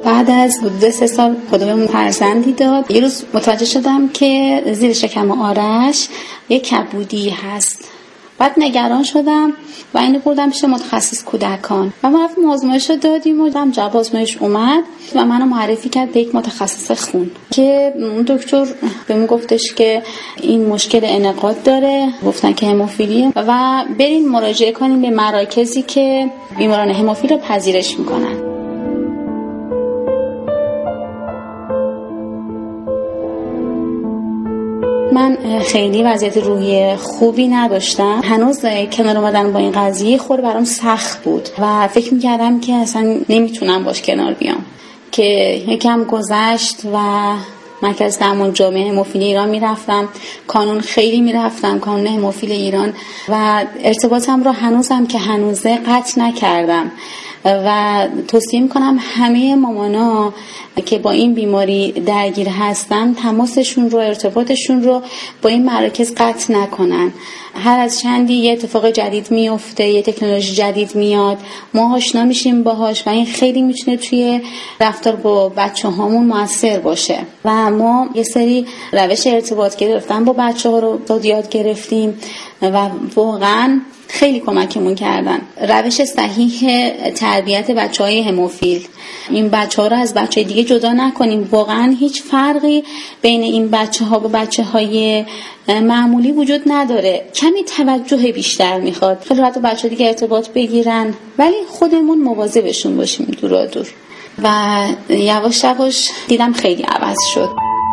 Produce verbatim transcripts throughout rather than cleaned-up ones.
بعد از حدود سه سال خودمون فرزندی داد. یه روز متوجه شدم که زیر شکم آرش یک کبودی هست. بعد نگران شدم و اینو بردم پیش متخصص کودکان و ما رفتیم آزمایش رو دادیم و هم جواب آزمایش اومد و منو معرفی کرد به یک متخصص خون که اون دکتر بهمون گفتش که این مشکل انعقاد داره، گفتن که هموفیلیه و برین مراجعه کنین به مراکزی که بیماران هموفیل رو پذیرش میکنن. من خیلی وضعیت روحی خوبی نداشتم. هنوز کنار اومدن با این قضیه خود برام سخت بود و فکر میکردم که اصلا نمیتونم باش کنار بیام. که یکم گذشت و مرکز درمان جامعه هموفیلی ایران میرفتم، کانون خیلی میرفتم، کانون هموفیل ایران و ارتباطم رو هنوزم که هنوزه قطع نکردم و توصیه میکنم همه مامانا که با این بیماری درگیر هستن تماسشون رو، ارتباطشون رو با این مراکز قطع نکنن. هر از چندی یه اتفاق جدید میفته، یه تکنولوژی جدید میاد، ما آشنا میشیم باهاش و این خیلی میتونه توی رفتار با بچه هامون موثر باشه و ما یه سری روش ارتباط گرفتن با بچه ها رو یاد گرفتیم و واقعا خیلی کمکمون کردن. روش صحیح تربیت بچه‌های هموفیل، این بچه‌ها رو از بچه‌های دیگه جدا نکنیم. واقعا هیچ فرقی بین این بچه‌ها و بچه‌های معمولی وجود نداره، کمی توجه بیشتر میخواد. خیلی راحت بچه‌ها دیگه ارتباط بگیرن ولی خودمون مواظبشون باشیم دورا دور و یواش یواش دیدم خیلی عوض شد.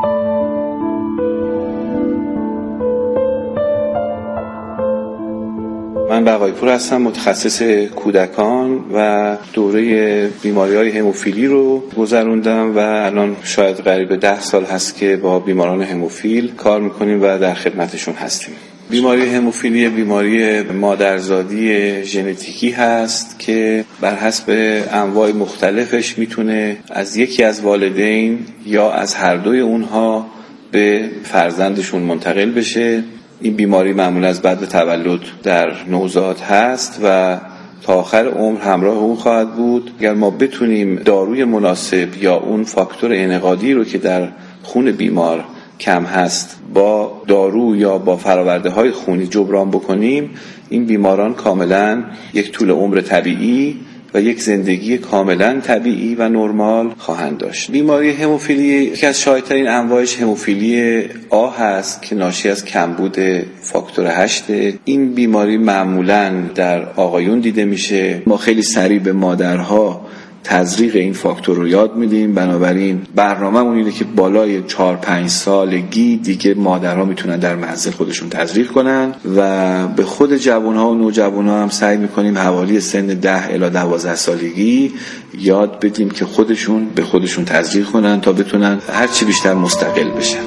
من بقایپور هستم، متخصص کودکان و دوره بیماری‌های هموفیلی رو گذروندم و الان شاید قریب ده سال هست که با بیماران هموفیل کار میکنیم و در خدمتشون هستیم. بیماری هموفیلی بیماری مادرزادی ژنتیکی هست که بر حسب انواع مختلفش میتونه از یکی از والدین یا از هر دوی اونها به فرزندشون منتقل بشه. این بیماری معمولا از بعد تولد در نوزاد هست و تا آخر عمر همراه اون خواهد بود. اگر ما بتونیم داروی مناسب یا اون فاکتور انعقادی رو که در خون بیمار کم هست با دارو یا با فراورده های خونی جبران بکنیم، این بیماران کاملا یک طول عمر طبیعی و یک زندگی کاملا طبیعی و نرمال خواهند داشت. بیماری هموفیلی یکی از شایع‌ترین انواعش هموفیلی آ هست که ناشی از کمبود فاکتور هشت. این بیماری معمولا در آقایون دیده میشه. ما خیلی سریع به مادرها تزریق این فاکتور رو یاد میدیم، بنابراین برنامه‌مون اینه که بالای چهار پنج سالگی دیگه مادرها میتونن در منزل خودشون تزریق کنن و به خود جوانها و نوجوانها هم سعی میکنیم حوالی سن ده الی دوازده سالگی یاد بدیم که خودشون به خودشون تزریق کنن تا بتونن هر چی بیشتر مستقل بشن.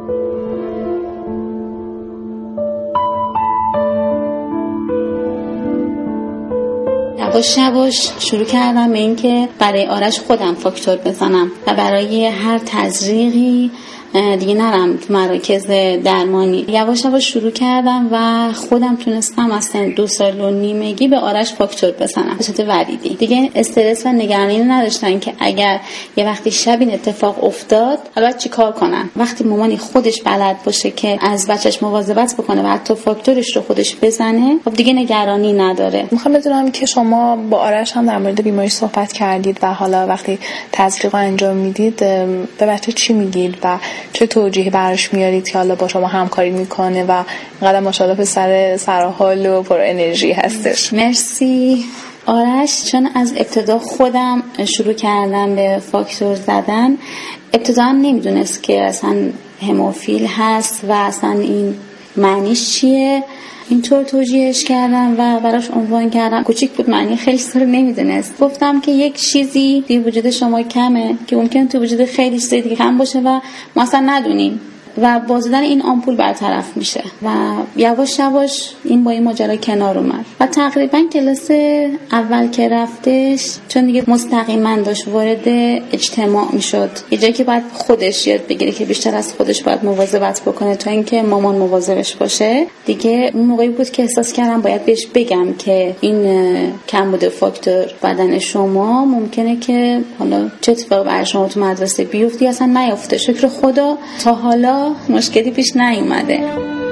یواش یواش شروع کردم به این که برای آرش خودم فاکتور بزنم و برای هر تزریقی دیگه نرم تو مراکز درمانی. یواش یواش شروع کردم و خودم تونستم از سن دو سال و نیمگی به آرش فاکتور بزنم به صورت وریدی. دیگه استرس و نگرانی نداشتن که اگر یه وقتی شب این اتفاق افتاد حالا چی کار کنن. وقتی مامانی خودش بلد باشه که از بچهش مواظبت بکنه و حتی فاکتورش رو خودش بزنه، خب دیگه نگرانی نداره. میخوام بدونم که شما با آرش هم در مورد بیماری صحبت کردید و حالا وقتی تزریق انجام میدید به بچه چی میگید و چه توجیهی براش میارید که حالا با شما همکاری میکنه و اینقدر ماشاءالله پسر سرحال و پر انرژی هستش؟ مرسی. آرش چون از ابتدا خودم شروع کردم به فاکتور زدن، ابتدا نمیدونست که اصلا هموفیل هست و اصلا این معنیش چیه. اینطور توجیهش کردم و براش عنوان کردم. کوچیک بود، معنی خیلی سر نمیدونست. گفتم که یک چیزی توی وجود شما کمه که ممکنه توی وجود خیلی چیز دیگه کم باشه و ما اصلا ندونیم. و بازدن این آمپول برطرف میشه و یواش یواش این با این ماجرا کنار اومد و تقریبا کلاس اول که رفتش چون دیگه مستقیما داشت وارد اجتماع میشد، یه جایی که باید خودش یاد بگیره که بیشتر از خودش باید مواظبت بکنه تا اینکه مامان مواظبش باشه. دیگه اون موقعی بود که احساس کردم باید بهش بگم که این کمبود فاکتور بدن شما ممکنه که حالا چه اتفاقی برای شما تو مدرسه بیفته اصلا نیفته. شکر خدا تا حالا مشکلی پیش نیومده.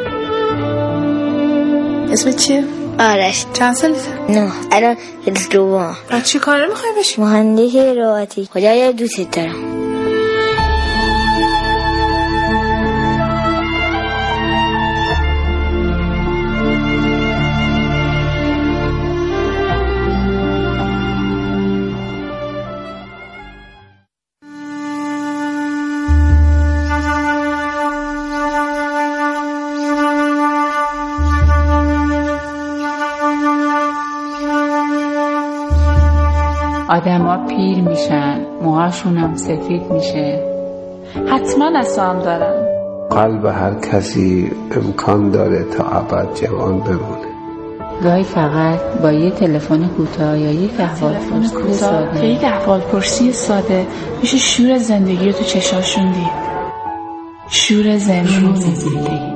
اسمت چیه؟ آرش. چند سالته؟ نه الان دوم. و چی کاره میخوای بشی؟ مهندس رباتیک. خدایا دوست دارم. آدما پیر میشن، موهاشون هم سفید میشه. حتما اسام دارم. قلب هر کسی امکان داره تا ابد جوان بمونه. گاهی فقط با یه تلفن کوتاه یا یک احوالپرسی ساده یک احوالپرسی ساده میشه شور زندگی رو تو چشاشون دید. شور زندگی.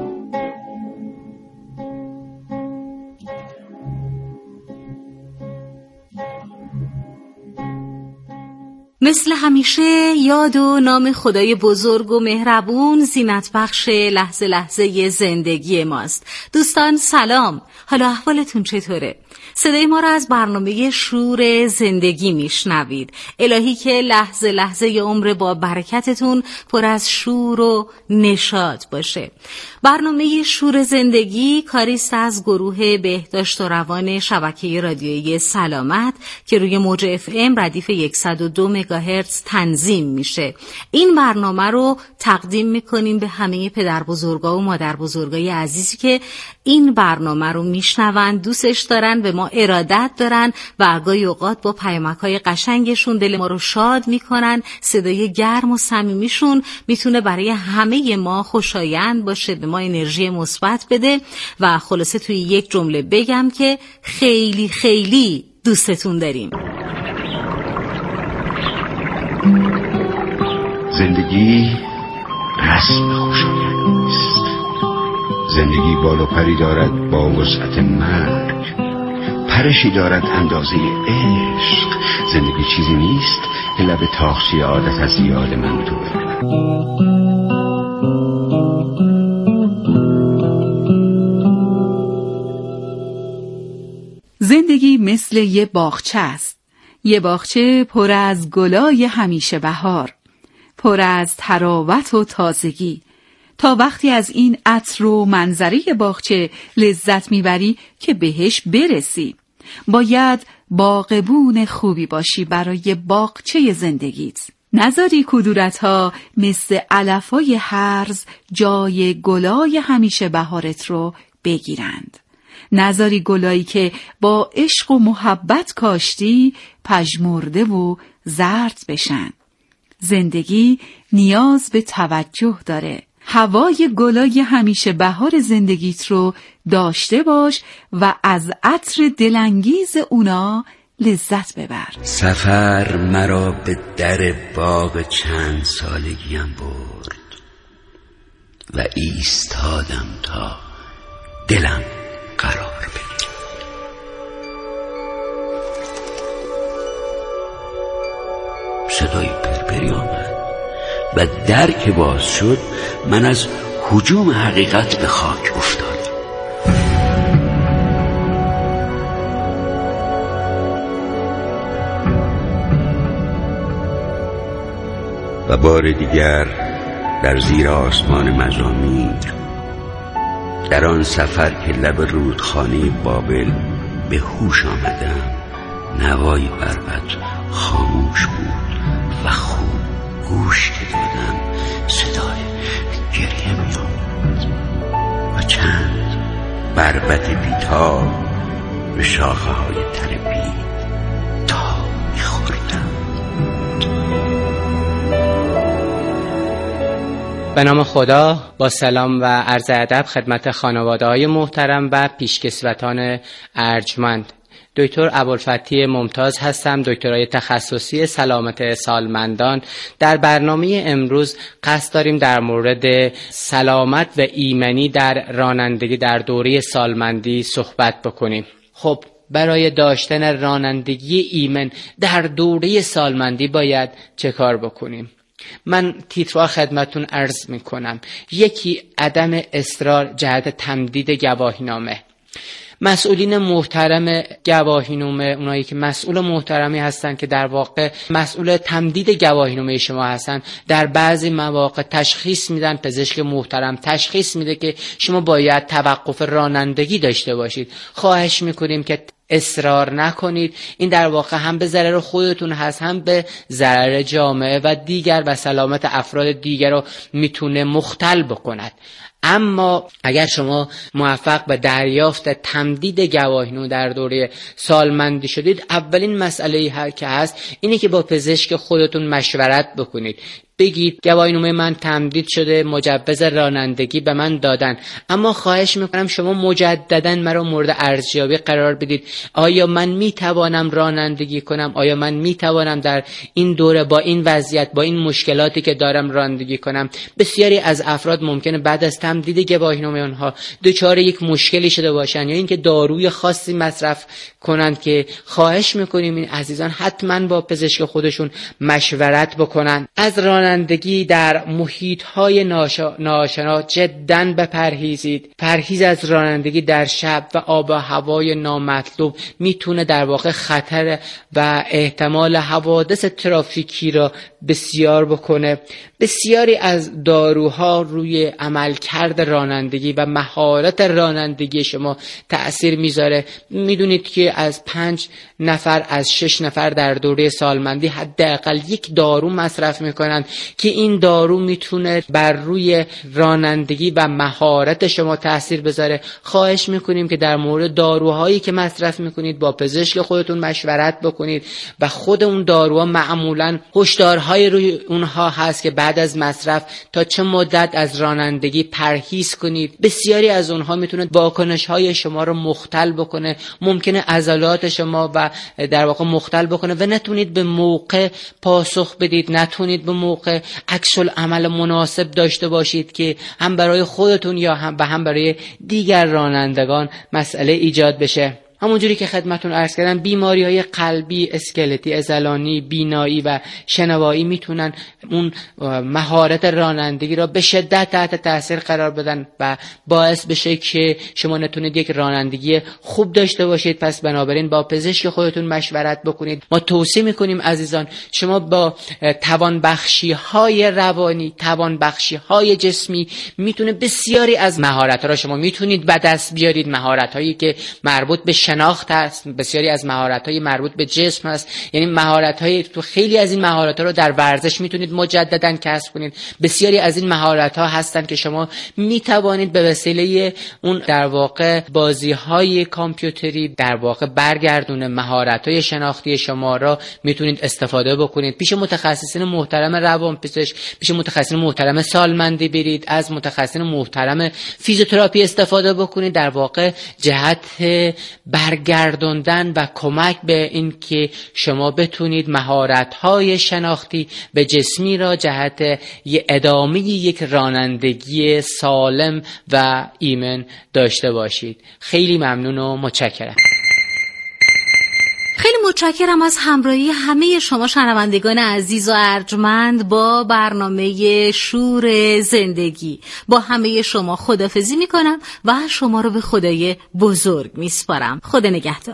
مثل همیشه یاد و نام خدای بزرگ و مهربون زینت بخش لحظه لحظه زندگی ماست. دوستان سلام، حالا احوالتون چطوره؟ صدای ما را از برنامه شور زندگی میشنوید. الهی که لحظه لحظه عمر با برکتتون پر از شور و نشاط باشه. برنامه شور زندگی کاریست از گروه بهداشت و روان شبکه رادیویی سلامت که روی موج اف ام ردیف صد و دو مگاهرتز تنظیم میشه. این برنامه رو تقدیم میکنیم به همه پدر بزرگا و مادر بزرگای عزیزی که این برنامه رو میشنون، دوستش دارن، به ما ارادت دارن و گاهی اوقات با پیامک‌های قشنگشون دل ما رو شاد میکنن. صدای گرم و صمیمیشون میتونه برای همه ما خوشایند باشه، به ما انرژی مثبت بده و خلاصه توی یک جمله بگم که خیلی خیلی دوستتون داریم. زندگی رسم خوشایند است. زندگی بال و پری دارد با وسعت مرگ، پرشی دارد اندازه عشق. زندگی چیزی نیست که لب تاخچه عادت از یاد من دور کند. زندگی مثل یه باغچه است. یه باغچه پر از گلای همیشه بهار، پر از تراوت و تازگی. تا وقتی از این عطر و منظره باغچه لذت میبری که بهش برسی. باید باغبون خوبی باشی برای باغچه زندگیت. نذاری کدورت‌ها مثل علف‌های هرز جای گلای همیشه بهارت رو بگیرند. نذاری گلایی که با عشق و محبت کاشتی پژمرده و زرد بشن. زندگی نیاز به توجه داره. هوای گلای همیشه بهار زندگیت رو داشته باش و از عطر دلانگیز اونا لذت ببر. سفر مرا به در باغ چند سالگیم برد و ایستادم تا دلم قرار بگیرد. صدای پرپری آمد و در که باز شد من از هجوم حقیقت به خاک افتادم. و بار دیگر در زیر آسمان مزامیر، در آن سفر که لب رودخانه بابل به هوش آمدم، نوای بربط خاموش بود و خوب گوش که دادم صدای گریه می آمد و چند بربط بیتاب به شاخه های تر بید تا می خوردم. به نام خدا، با سلام و عرض ادب خدمت خانواده‌های محترم و پیشکسوتان ارجمند. دکتر ابوالفتحی ممتاز هستم، دکترای تخصصی سلامت سالمندان. در برنامه امروز قصد داریم در مورد سلامت و ایمنی در رانندگی در دوره سالمندی صحبت بکنیم. خب برای داشتن رانندگی ایمن در دوره سالمندی باید چه کار بکنیم؟ من تیترها خدمتون عرض میکنم. یکی، عدم اصرار جهت تمدید گواهینامه. مسئولین محترم گواهینامه، اونایی که مسئول محترمی هستن که در واقع مسئول تمدید گواهینامه شما هستن، در بعضی مواقع تشخیص میدن، پزشک محترم تشخیص میده که شما باید توقف رانندگی داشته باشید. خواهش میکنیم که اصرار نکنید. این در واقع هم به ضرر خودتون هست، هم به ضرر جامعه و دیگر و سلامت افراد دیگر رو میتونه مختل بکند. اما اگر شما موفق به دریافت تمدید گواهینامه در دوره سالمندی شدید، اولین مسئله‌ای که هست اینه که با پزشک خودتون مشورت بکنید. بگید گواهینامه من تمدید شده، مجوز رانندگی به من دادن، اما خواهش میکنم شما مجددا مرا مورد ارزیابی قرار بدید. آیا من میتوانم رانندگی کنم؟ آیا من میتوانم در این دوره با این وضعیت، با این مشکلاتی که دارم رانندگی کنم؟ بسیاری از افراد ممکنه بعد از تمدید گواهینامه اونها دچار یک مشکلی شده باشن، یا اینکه داروی خاصی مصرف کنند که خواهش میکنیم این عزیزان حتما با پزشک خودشون مشورت بکنن. از رانندگی در محیط‌های ناآشنا جداً بپرهیزید. پرهیز از رانندگی در شب و آب و هوای نامطلوب میتونه در واقع خطر و احتمال حوادث ترافیکی را بسیار بکنه. بسیاری از داروها روی عملکرد رانندگی و مهارت رانندگی شما تأثیر میذاره. میدونید که از پنج نفر از شش نفر در دوره سالمندی حداقل یک دارو مصرف میکنن که این دارو میتونه بر روی رانندگی و مهارت شما تأثیر بذاره. خواهش میکنیم که در مورد داروهایی که مصرف میکنید با پزشک خودتون مشورت بکنید و خود اون داروها معمولا هشدارهای روی اونها هست که بعد از مصرف تا چه مدت از رانندگی پرهیز کنید. بسیاری از اونها میتونه واکنش‌های شما رو مختل بکنه، ممکنه عضلات شما و در واقع مختل بکنه و نتونید به موقع پاسخ بدید، نتونید به موقع عکس العمل مناسب داشته باشید که هم برای خودتون یا هم و هم برای دیگر رانندگان مسئله ایجاد بشه. همونجوری که خدمتون عرض کردم، بیماری‌های قلبی، اسکلتی، عضلانی، بینایی و شنوایی میتونن اون مهارت رانندگی را به شدت تحت تاثیر قرار بدن و باعث بشه که شما نتونید یک رانندگی خوب داشته باشید. پس بنابراین با پزشک خودتون مشورت بکنید. ما توصیه میکنیم عزیزان شما با توانبخشی‌های روانی، توانبخشی‌های جسمی میتونه بسیاری از مهارت‌ها را شما میتونید به دست بیارید. مهارت‌هایی که مربوط به شناخت هست، بسیاری از مهارت‌های مربوط به جسم هست. یعنی مهارت‌های تو خیلی از این مهارت‌ها رو در ورزش میتونید مجدداً کسب کنید. بسیاری از این مهارت‌ها هستن که شما میتوانید به وسیله اون در واقع بازی‌های کامپیوتری در واقع برگردونه مهارت‌های شناختی شما را میتونید استفاده بکنید. پیش متخصصین محترم روانپزشک، پیش متخصصین محترم سالمندی برید، از متخصصین محترم فیزیوتراپی استفاده بکنید. در واقع جهت برگردوندن و کمک به این که شما بتونید مهارت‌های شناختی به جسمی را جهت ی ادامه یک رانندگی سالم و ایمن داشته باشید. خیلی ممنون و متشکرم. خیلی متشکرم از همراهی همه شما شنوندگان عزیز و ارجمند با برنامه شور زندگی. با همه شما خداحافظی میکنم و شما رو به خدای بزرگ میسپارم. خدا نگهدار.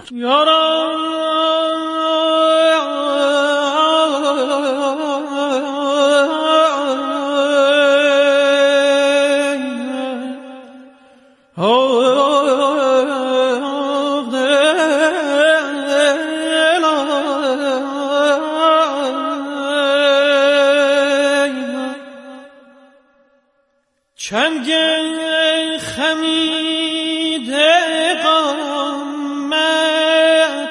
چنگ خمیده قامت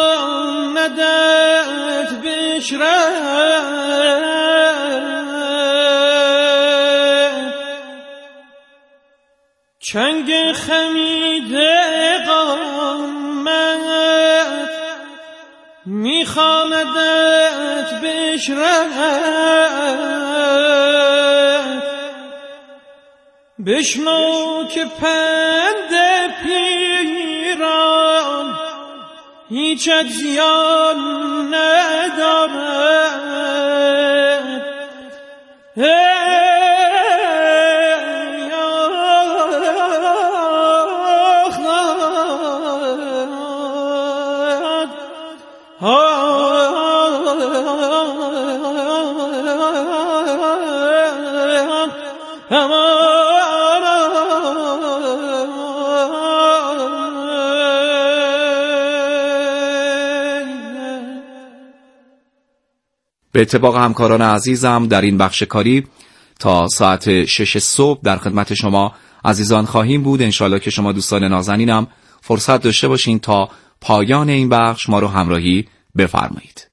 میخواندت بشرم چنگ خمیده قامت میخواندت بشرت بشنو که پند پیران هیچت زیان ندارد. به اتفاق همکاران عزیزم در این بخش کاری تا ساعت شش صبح در خدمت شما عزیزان خواهیم بود. انشالله که شما دوستان نازنینم فرصت داشته باشین تا پایان این بخش ما رو همراهی بفرمایید.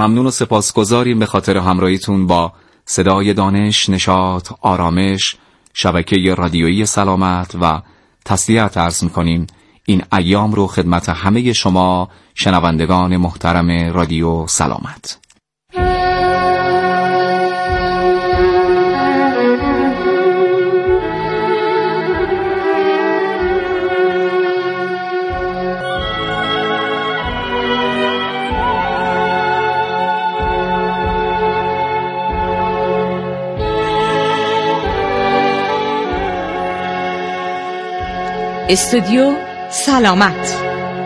ممنون و سپاسگزاریم به خاطر همراهیتون با صدای دانش، نشاط، آرامش، شبکه رادیویی سلامت و تسلیت عرض می‌کنیم. این ایام رو خدمت همه شما شنوندگان محترم رادیو سلامت. استودیو سلامت.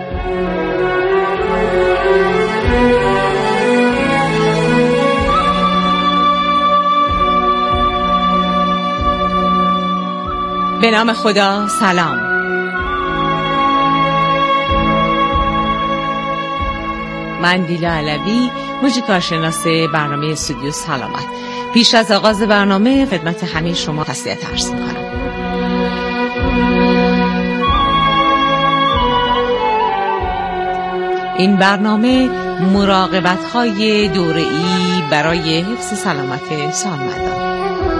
به نام خدا. سلام. من دیلا علوی، مجری کارشناس برنامه استودیو سلامت. پیش از آغاز برنامه خدمت همه شما تسلیت عرض می‌کنم. این برنامه مراقبت‌های دوره‌ای برای حفظ سلامت سالمندان.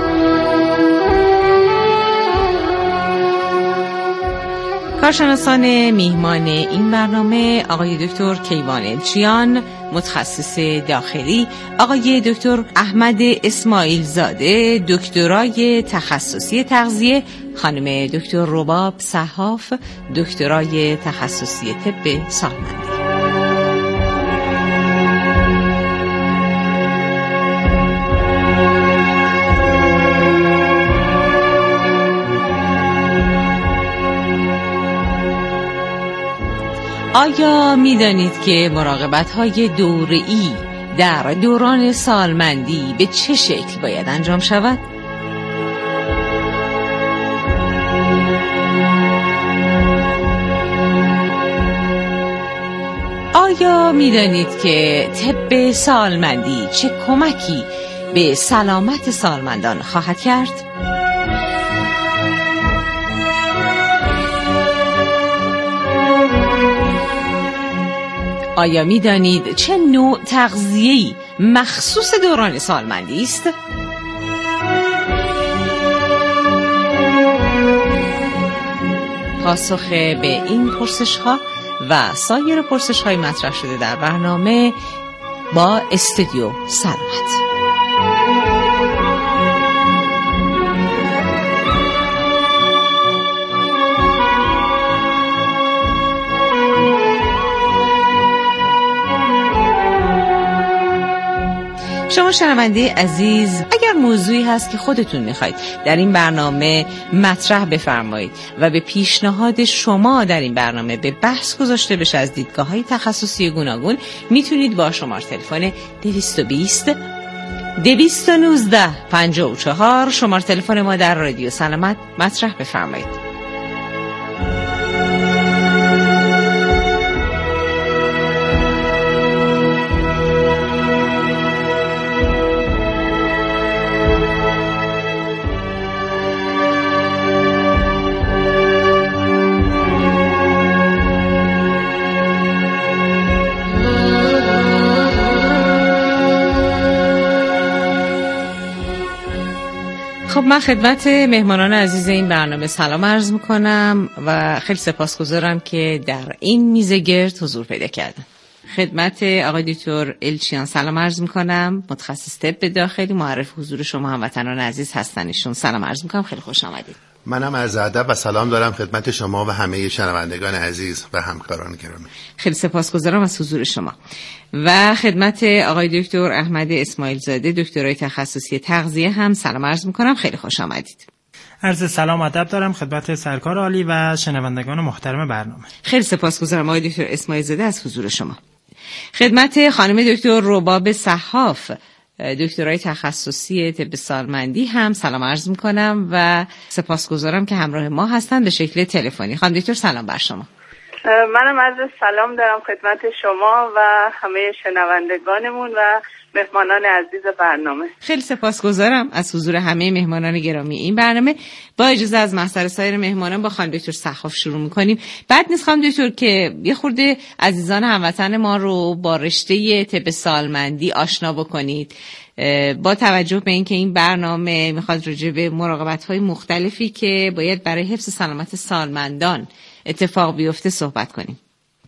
کارشناسان میهمان این برنامه آقای دکتر کیوان الچیان، متخصص داخلی، آقای دکتر احمد اسماعیل زاده، دکترای تخصصی تغذیه، خانم دکتر رباب صحاف، دکترای تخصصی طب سالمندی. آیا می دانید که مراقبت‌های دوره‌ای در دوران سالمندی به چه شکل باید انجام شود؟ آیا می دانید که طب سالمندی چه کمکی به سلامت سالمندان خواهد کرد؟ آیا می دانید چه نوع تغذیه‌ای مخصوص دوران سالمندی است؟ پاسخ به این پرسش‌ها و سایر پرسش‌های مطرح شده در برنامه با استودیو سلامت. شما شنونده عزیز، اگر موضوعی هست که خودتون میخواید در این برنامه مطرح بفرمایید و به پیشنهاد شما در این برنامه به بحث گذاشته بشه از دیدگاه‌های تخصصی گوناگون، میتونید با شماره تلفن دویست و بیست دویست و نوزده پنجاه و چهار شماره تلفن ما در رادیو سلامت مطرح بفرمایید. خب من خدمت مهمانان عزیز این برنامه سلام عرض میکنم و خیلی سپاسگزارم که در این میزه گرد حضور پیدا کردم. خدمت آقای دکتر الچیان سلام عرض میکنم، متخصص طب داخلی، معرف حضور شما هموطنان عزیز هستن. ایشون سلام عرض میکنم، خیلی خوش آمدید. منم عرض ادب و سلام دارم خدمت شما و همه شنوندگان عزیز و همکاران گرامی. خیلی سپاسگزارم از حضور شما. و خدمت آقای دکتر احمد اسماعیل زاده، دکترای تخصصی تغذیه هم سلام عرض میکنم، خیلی خوش آمدید. عرض سلام و ادب دارم خدمت سرکار عالی و شنوندگان محترم برنامه. خیلی سپاسگزارم آقای دکتر اسماعیل زاده از حضور شما. خدمت خانم دکتر رباب صحاف، دکترای تخصصی طب سالمندی هم سلام عرض میکنم و سپاسگزارم که همراه ما هستند به شکل تلفنی. خانم دکتر سلام بر شما. منم عرض سلام دارم خدمت شما و همه شنوندگانمون و مهمانان عزیز برنامه. خیلی سپاسگزارم از حضور همه مهمانان گرامی این برنامه. با اجازه از محضر سایر مهمانان با خانم دکتر سخاف شروع می‌کنیم. بعد نیست خانم دکتر که یه خورده عزیزان هموطن ما رو با رشته طب سالمندی آشنا بکنید، با توجه به اینکه این برنامه میخواد راجع به مراقبت‌های مختلفی که باید برای حفظ سلامت سالمندان اتفاق بیفته صحبت کنیم.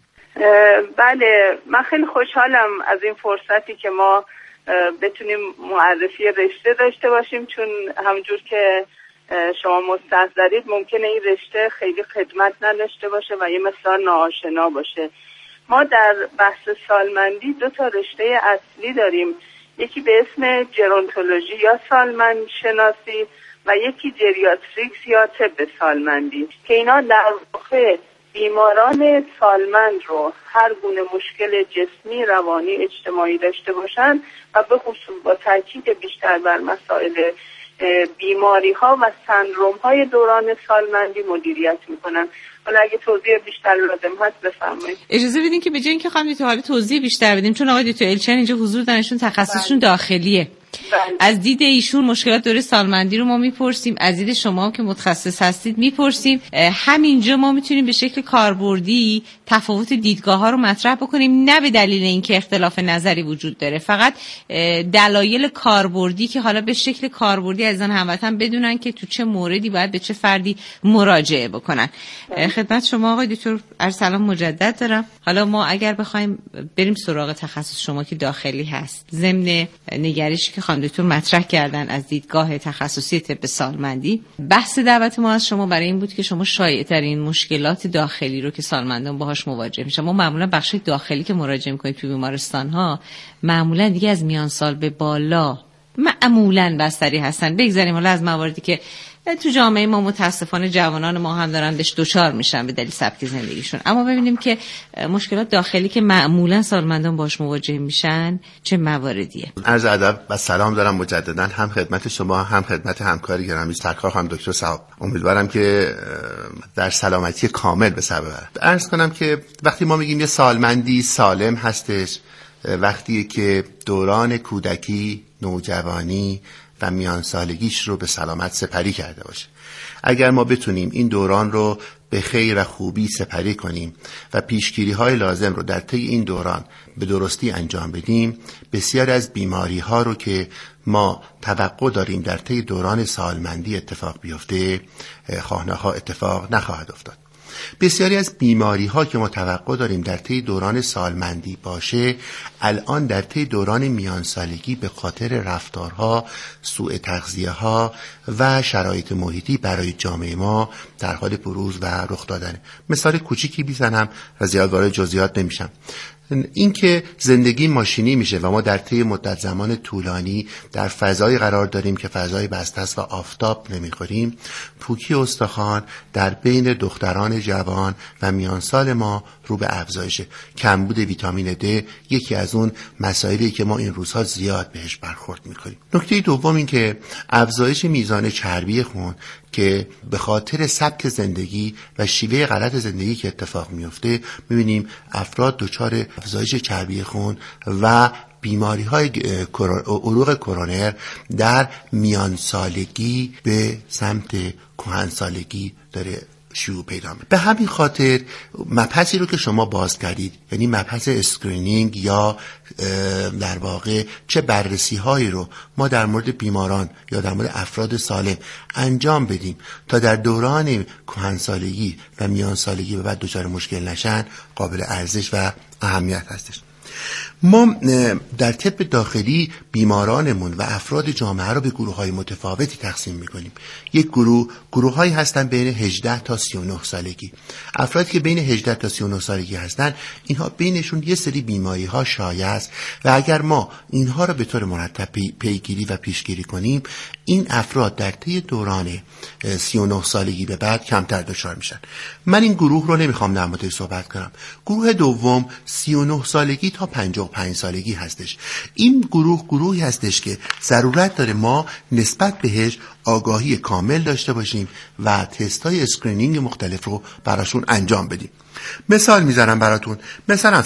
بله، من خیلی خوشحالم از این فرصتی که ما بتونیم معرفی رشته داشته باشیم، چون همونجور که شما مستحضرید ممکنه این رشته خیلی خدمت نداشته باشه و یه مقدار ناآشنا باشه. ما در بحث سالمندی دو تا رشته اصلی داریم، یکی به اسم جرونتولوژی یا سالمند شناسی و یکی جریاتریکس یا طب سالمندی که اینا در واقع بیماران سالمند رو هر گونه مشکل جسمی، روانی، اجتماعی داشته باشن و به خصوص با تاکید بیشتر بر مسائل بیماری ها و سندروم های دوران سالمندی مدیریت میکنن. حالا اگه توضیح بیشتر لازم هست بفرمایید. اجازه بدین که به جای اینکه خانم دکتر حالا توضیح بیشتر بدیم، چون آقای دکتر الچن اینجا حضور دارنشون تخصصشون داخلیه. بله. از دید ایشون مشکلات دوره سالمندی رو ما میپرسیم، از دید شما که متخصص هستید میپرسیم. همینجا ما میتونیم به شکل کاربردی تفاوت دیدگاه ها رو مطرح بکنیم، نه به دلیل اینکه اختلاف نظری وجود داره، فقط دلایل کاربردی که حالا به شکل کاربردی عزیزان هموطن بدونن که تو چه موردی باید به چه فردی مراجعه بکنن. خدمت شما آقای دکتر عرض سلام مجدد دارم. حالا ما اگر بخوایم بریم سراغ تخصص شما که داخلی هست، ضمن نگرشی که خانم دکتر مطرح کردن از دیدگاه تخصصی طب سالمندی، بحث دعوت ما از شما برای این بود که شما شایع‌ترین مشکلات داخلی رو که سالمندان باهاش مواجه میشن، ما معمولا بخش داخلی که مراجعه میکنیم تو بیمارستان ها معمولا دیگه از میان سال به بالا معمولا بستری هستن. بگذاریم حالا از مواردی که تو جامعه ما متاسفانه جوانان ما هم دارن بهش دوچار میشن به دلیل سبک زندگیشون، اما ببینیم که مشکلات داخلی که معمولا سالمندان باش مواجه میشن چه مواردیه. عرض ادب و سلام دارم مجددا هم خدمت شما هم خدمت همکار گرامی سرکار خانم دکتر سخاف. امیدوارم که در سلامتی کامل به سر ببرن. عرض کنم که وقتی ما میگیم یه سالمندی سالم هستش، وقتی که دوران کودکی، نوجوانی و میان سالگیش رو به سلامت سپری کرده باشه. اگر ما بتونیم این دوران رو به خیر و خوبی سپری کنیم و پیشگیری های لازم رو در طی این دوران به درستی انجام بدیم، بسیار از بیماری ها رو که ما توقع داریم در طی دوران سالمندی اتفاق بیفته، خواهناها اتفاق نخواهد افتاد. بسیاری از بیماری ها که ما توقع داریم در طی دوران سالمندی باشه، الان در طی دوران میان سالگی به خاطر رفتارها، سوء تغذیه ها و شرایط محیطی برای جامعه ما در حال بروز و رخ دادنه. مثال کوچیکی میزنم و زیاد وارد جزئیات نمیشم. این که زندگی ماشینی میشه و ما در طی مدت زمان طولانی در فضایی قرار داریم که فضای بسته است و آفتاب نمیخوریم، پوکی استخوان در بین دختران جوان و میان سال ما رو به افزایشه. کمبود ویتامین د یکی از اون مسائلی که ما این روزها زیاد بهش برخورد میکنیم. نکته دوم این که افزایش میزان چربی خون که به خاطر سبک زندگی و شیوه غلط زندگی که اتفاق میفته، میبینیم افراد دچار افزایش چربی خون و بیماری های عروق کرونر در میان سالگی به سمت کهنسالگی داره شیوع پیدا می‌کنه. به همین خاطر مبحثی رو که شما باز کردید، یعنی مبحث اسکرینینگ یا در واقع چه بررسی هایی رو ما در مورد بیماران یا در مورد افراد سالم انجام بدیم تا در دوران کهنسالگی و میان سالگی و بعد دچار مشکل نشن، قابل ارزش و اهمیت هستش. ما در طب داخلی بیمارانمون و افراد جامعه رو به گروه‌های متفاوتی تقسیم می‌کنیم. یک گروه گروه‌هایی هستن بین هجده تا سی و نه سالگی. افرادی که بین هجده تا سی و نه سالگی هستن، اینها بینشون یه سری بیماری‌ها شایع است و اگر ما اینها رو به طور مرتب پی، پیگیری و پیشگیری کنیم، این افراد در طی دوران سی و نه سالگی به بعد کمتر دچار میشن. من این گروه رو نمیخوام در موردش صحبت کنم. گروه دوم سی و نه سالگی تا تا پنجاه و پنج سالگی هستش. این گروه گروهی هستش که ضرورت داره ما نسبت بهش آگاهی کامل داشته باشیم و تستای اسکرینینگ مختلف رو براشون انجام بدیم. مثال میزنم براتون. مثلا